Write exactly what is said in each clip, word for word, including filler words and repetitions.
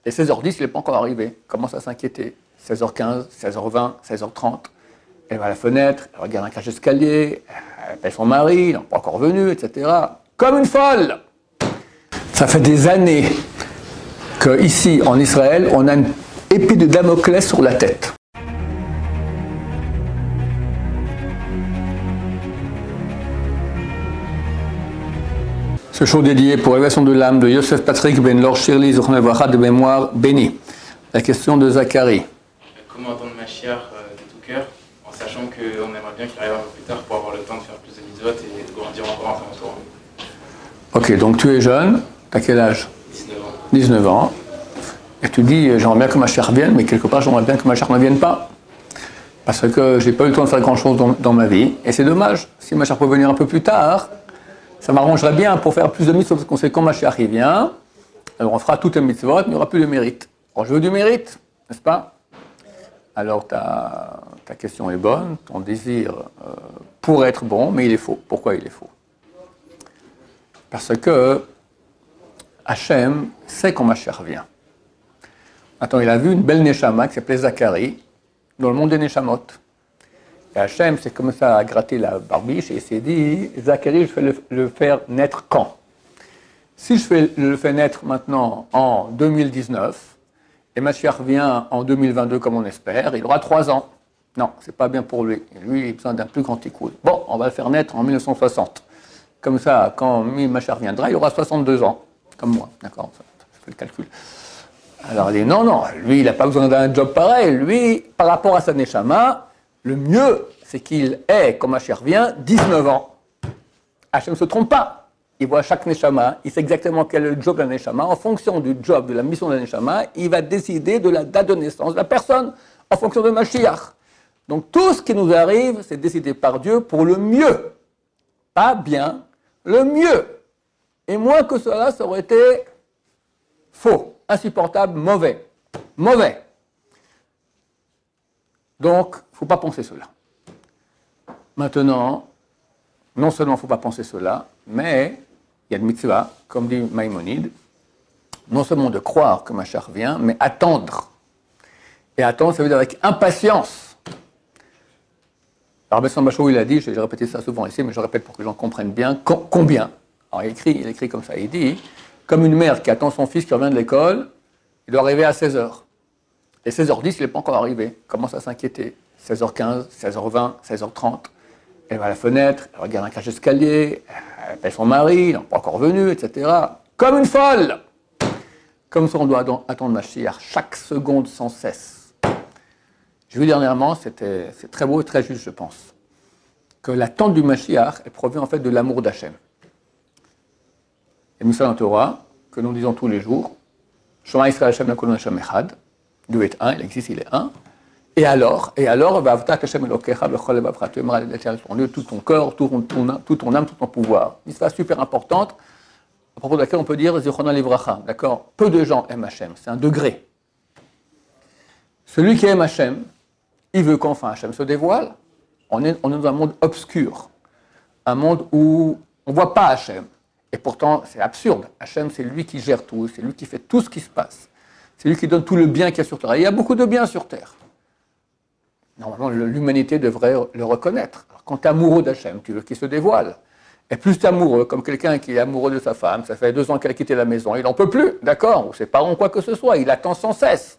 Et seize heures dix, il n'est pas encore arrivé. Il commence à s'inquiéter. seize heures quinze, seize heures vingt, seize heures trente. Elle va à la fenêtre, elle regarde un cage d'escalier, elle appelle son mari, il n'est pas encore venu, et cetera. Comme une folle! Ça fait des années qu'ici, en Israël, on a une épée de Damoclès sur la tête. Ce show dédié pour l'élévation de l'âme de Yosef Patrick Ben Lor Shirley Zochron Levracha de mémoire béni. La question de Zacharie. Comment attendre Mashiach euh, de tout cœur, en sachant qu'on aimerait bien qu'il arrive un peu plus tard pour avoir le temps de faire plus de mitzvot et de grandir encore en faire autour. Ok, donc tu es jeune, tu as quel âge? dix-neuf ans. dix-neuf ans. Et tu dis, j'aimerais bien que Mashiach vienne, mais quelque part, j'aimerais bien que Mashiach ne vienne pas. Parce que j'ai pas eu le temps de faire grand-chose dans, dans ma vie. Et c'est dommage. Si Mashiach peut venir un peu plus tard, ça m'arrangerait bien pour faire plus de mitzvot, parce qu'on sait quand Mashiach il vient, alors on fera toutes les mitzvot, mais il n'y aura plus de mérite. Alors je veux du mérite, n'est-ce pas? Alors ta, ta question est bonne, ton désir euh, pourrait être bon, mais il est faux. Pourquoi il est faux? Parce que Hachem sait quand Mashiach vient. Attends, il a vu une belle Neshama qui s'appelait Zacharie, dans le monde des Neshamot. Et Hachem s'est comme ça à gratter la barbiche et il s'est dit, Zacharie, je vais le, le faire naître quand? Si je fais, le fais naître maintenant en deux mille dix-neuf, et Mashiach vient en deux mille vingt-deux comme on espère, il aura trois ans. Non, c'est pas bien pour lui. Lui, il a besoin d'un plus grand tikkun. Bon, on va le faire naître en mille neuf cent soixante. Comme ça, quand Mashiach viendra, il aura soixante-deux ans. Comme moi, d'accord? Je fais le calcul. Alors il dit, non, non, lui, il n'a pas besoin d'un job pareil. Lui, par rapport à sa Neshama, le mieux, c'est qu'il ait, quand Mashiach vient, dix-neuf ans. Hachem ne se trompe pas. Il voit chaque Neshama, il sait exactement quel est le job de la Neshama. En fonction du job, de la mission de la Neshama, il va décider de la date de naissance de la personne, en fonction de Mashiach. Donc tout ce qui nous arrive, c'est décidé par Dieu pour le mieux. Pas bien, le mieux. Et moins que cela, ça aurait été faux, insupportable, mauvais. Mauvais. Donc, il ne faut pas penser cela. Maintenant, non seulement il ne faut pas penser cela, mais il y a une mitzvah, comme dit Maïmonide, non seulement de croire que Mashiach vient, mais attendre. Et attendre, ça veut dire avec impatience. Alors, Besson Bachou, il a dit, j'ai répété ça souvent ici, mais je répète pour que les gens comprennent bien, combien. Alors, il écrit, il écrit comme ça, il dit, comme une mère qui attend son fils qui revient de l'école, il doit arriver à seize heures. Et seize heures dix, il n'est pas encore arrivé. Il commence à s'inquiéter. seize heures quinze, seize heures vingt, seize heures trente. Elle va à la fenêtre, elle regarde un cage d'escalier, elle appelle son mari, il n'est pas encore venu, et cetera. Comme une folle! Comme ça, on doit attendre Mashiach chaque seconde sans cesse. J'ai vu dernièrement, c'était, c'est très beau et très juste, je pense, que l'attente du Mashiach, elle provient en fait de l'amour d'Hachem. Et nous sommes en Torah, que nous disons tous les jours, Shema Yisrael Hashem Lakol Hashem Echad, Dieu est un, il existe, il est un. Et alors, et alors, tu aimeras Dieu tout ton corps, tout ton, ton, tout ton âme, tout ton pouvoir. Une histoire super importante, à propos de laquelle on peut dire Zichrono Livracha, d'accord? Peu de gens aiment Hachem, c'est un degré. Celui qui aime Hachem, il veut qu'enfin Hachem se dévoile. On est, on est dans un monde obscur, un monde où on ne voit pas Hachem. Et pourtant, c'est absurde. Hachem, c'est lui qui gère tout, c'est lui qui fait tout ce qui se passe. C'est lui qui donne tout le bien qu'il y a sur Terre. Et il y a beaucoup de bien sur Terre. Normalement, l'humanité devrait le reconnaître. Alors, quand tu es amoureux d'Hachem, tu veux qu'il se dévoile. Et plus tu es amoureux, comme quelqu'un qui est amoureux de sa femme, ça fait deux ans qu'elle a quitté la maison, il n'en peut plus, d'accord? Ou ses parents, quoi que ce soit, il attend sans cesse.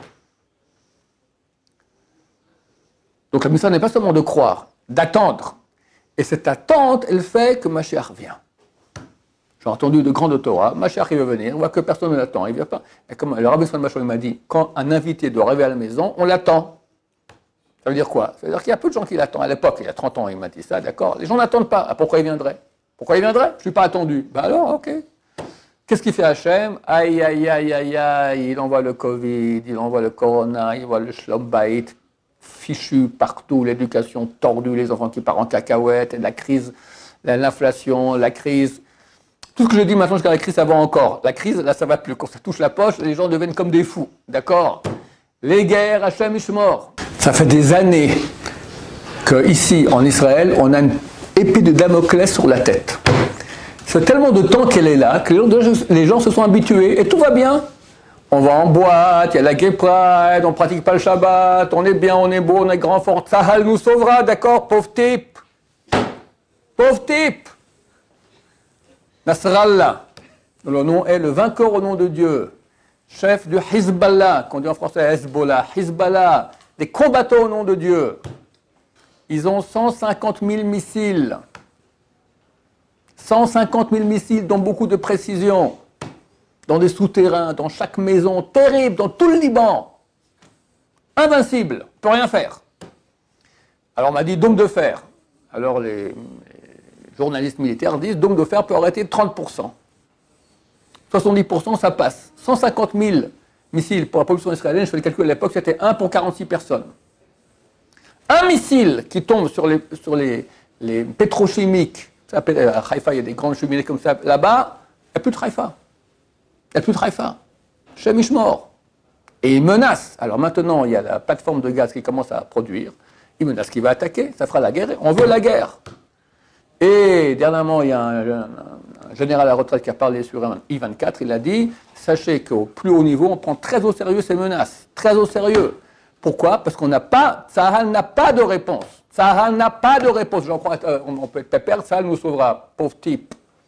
Donc la mission n'est pas seulement de croire, d'attendre. Et cette attente, elle fait que Mashiach vient. J'ai entendu de grands Torah, Mashiach il veut venir, on voit que personne ne l'attend, il ne vient pas. Et comme le Rabbi Shalom Bachor m'a dit, quand un invité doit arriver à la maison, on l'attend. Ça veut dire quoi? Ça veut dire qu'il y a peu de gens qui l'attendent. À l'époque, il y a trente ans, il m'a dit ça, d'accord. Les gens n'attendent pas. Ah, pourquoi il viendrait? Pourquoi il viendrait? Je ne suis pas attendu. Ben alors, ok. Qu'est-ce qu'il fait Hachem? Aïe, aïe, aïe, aïe, aïe, il envoie le Covid, il envoie le Corona, il envoie le Shlom Bait, fichu partout, l'éducation tordue, les enfants qui partent en cacahuète, et la crise, l'inflation, la crise. Tout ce que je dis maintenant jusqu'à la crise, ça va encore. La crise, là, ça va plus. Quand ça touche la poche, les gens deviennent comme des fous. D'accord? Les guerres, Hachem Ishmor. Ça fait des années qu'ici, en Israël, on a une épée de Damoclès sur la tête. Ça fait tellement de temps qu'elle est là, que les gens se sont habitués, et tout va bien. On va en boîte, il y a la Gay Pride, on ne pratique pas le Shabbat, on est bien, on est beau, on est grand, fort. Tsahal nous sauvera, d'accord, pauvre type. Pauvre type. Nasrallah, le nom est le vainqueur au nom de Dieu. Chef du Hezbollah, qu'on dit en français Hezbollah, Hezbollah, des combattants au nom de Dieu. Ils ont cent cinquante mille missiles. cent cinquante mille missiles, dont beaucoup de précision. Dans des souterrains, dans chaque maison, terrible, dans tout le Liban. Invincible, on ne peut rien faire. Alors on m'a dit dôme de fer. Alors les, les journalistes militaires disent dôme de fer peut arrêter trente pour cent. soixante-dix pour cent ça passe. cent cinquante mille missiles pour la population israélienne, je fais le calcul à l'époque, c'était un pour quarante-six personnes. Un missile qui tombe sur les, sur les, les pétrochimiques, ça s'appelle, à Haïfa, il y a des grandes cheminées comme ça, là-bas, il n'y a plus de Haïfa. Il n'y a plus de Haïfa. Shem Ishmor. Et il menace. Alors maintenant, il y a la plateforme de gaz qui commence à produire. Il menace qu'il va attaquer, ça fera la guerre. On veut la guerre. Et dernièrement, il y a un, un, un général à la retraite qui a parlé sur un I vingt-quatre. Il a dit, sachez qu'au plus haut niveau, on prend très au sérieux ces menaces. Très au sérieux. Pourquoi? Parce qu'on n'a pas, Tsahal n'a pas de réponse. Tsahal n'a pas de réponse. J'en crois, euh, on peut être pépère, Tsahal nous sauvera. Pauvre type.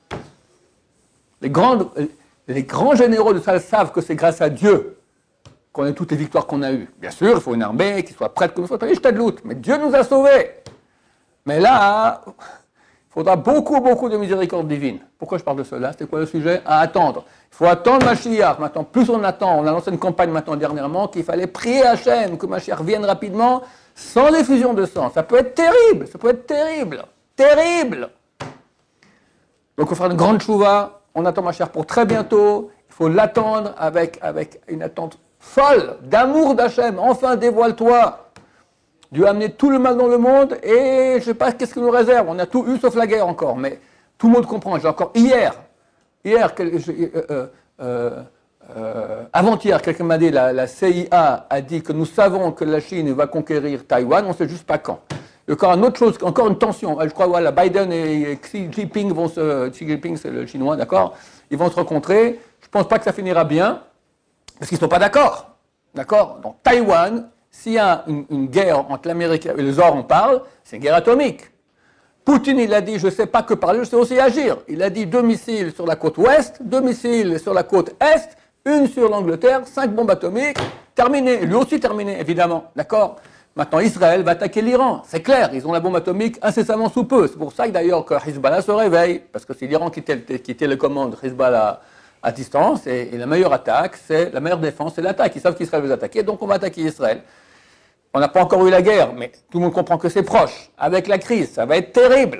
Les grandes... Les grands généraux de Tsahal savent que c'est grâce à Dieu qu'on a toutes les victoires qu'on a eues. Bien sûr, il faut une armée qui soit prête comme il faut, je te doute, mais Dieu nous a sauvés. Mais là, il faudra beaucoup, beaucoup de miséricorde divine. Pourquoi je parle de cela? C'est quoi le sujet? À attendre. Il faut attendre Mashiach. Maintenant, plus on attend, on a lancé une campagne maintenant dernièrement qu'il fallait prier Hachem, que Mashiach vienne rapidement, sans effusion de sang. Ça peut être terrible, ça peut être terrible, terrible. Donc il faut faire une grande chouva. On attend Mashiach pour très bientôt. Il faut l'attendre avec, avec une attente folle d'amour d'Hachem. Enfin, dévoile-toi. Dieu a amené tout le mal dans le monde et je ne sais pas qu'est-ce qu'il nous réserve. On a tout eu sauf la guerre encore, mais tout le monde comprend. J'ai encore hier, hier, euh, euh, euh, avant-hier, quelqu'un m'a dit la, la C I A a dit que nous savons que la Chine va conquérir Taïwan, on ne sait juste pas quand. Il y a encore une autre chose, encore une tension. Je crois que voilà, Biden et Xi Jinping vont se... Xi Jinping, c'est le chinois, d'accord? Ils vont se rencontrer. Je ne pense pas que ça finira bien, parce qu'ils ne sont pas d'accord. D'accord? Donc Taïwan, s'il y a une, une guerre entre l'Amérique et le Zor, on parle, c'est une guerre atomique. Poutine, il a dit, je ne sais pas que parler, je sais aussi agir. Il a dit deux missiles sur la côte ouest, deux missiles sur la côte est, une sur l'Angleterre, cinq bombes atomiques, terminé. Lui aussi terminé, évidemment. D'accord? Maintenant, Israël va attaquer l'Iran. C'est clair, ils ont la bombe atomique incessamment sous peu. C'est pour ça que d'ailleurs que Hezbollah se réveille, parce que c'est l'Iran qui était le commande Hezbollah à distance, et, et la meilleure attaque, c'est la meilleure défense, c'est l'attaque. Ils savent qu'Israël va les attaquer, donc on va attaquer Israël. On n'a pas encore eu la guerre, mais tout le monde comprend que c'est proche. Avec la crise, ça va être terrible.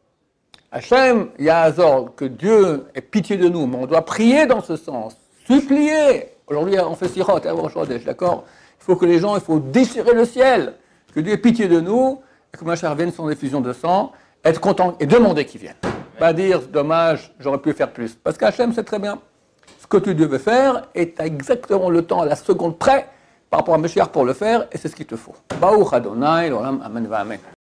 Hachem, Yahazor, que Dieu ait pitié de nous, mais on doit prier dans ce sens, supplier. Aujourd'hui, on fait sirot, d'accord? Il faut que les gens, il faut déchirer le ciel, que Dieu ait pitié de nous, et que Mashiach vienne sans effusion de sang, être content et demander qu'il vienne. Pas dire, dommage, j'aurais pu faire plus. Parce qu'Hachem sait très bien ce que tu devais faire, et tu as exactement le temps à la seconde près par rapport à Mashiach pour le faire, et c'est ce qu'il te faut. Baruch Adonai, l'olam, amen va amen.